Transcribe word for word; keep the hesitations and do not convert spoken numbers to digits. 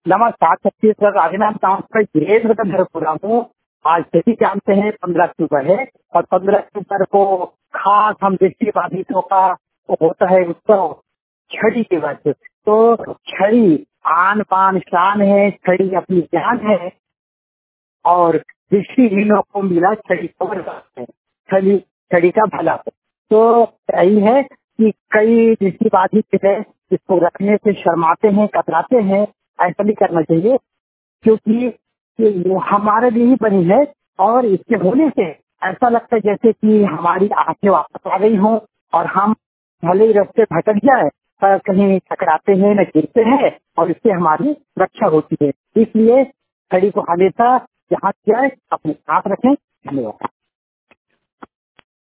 नमस्कार छत्तीसगढ़ राजनांदगांव गाँव से वीरेंद्र का घर पूरा हूँ। आज सभी जानते हैं पंद्रह अक्टूबर है और पंद्रह अक्टूबर को खास हम दृष्टिबाधितों का होता है उत्सव छड़ी के वजह। तो छड़ी आन पान शान है, छड़ी अपनी जान है और दृष्टिहीनों को मिला छड़ी खबर है, छड़ी छड़ी का भला। तो यही है कि कई दृष्टिबाधित है जिसको रखने से शर्माते हैं, कतराते हैं। ऐसा नहीं करना चाहिए क्योंकि ये हमारे लिए ही बनी है और इसके होने से ऐसा लगता है जैसे कि हमारी आंखें वापस आ गई हों और हम भले ही रास्ते भटक जाए पर कहीं टकराते हैं न गिरते हैं और इससे हमारी रक्षा होती है। इसलिए छड़ी को हमेशा जहाँ जाए अपने साथ रखें। धन्यवाद।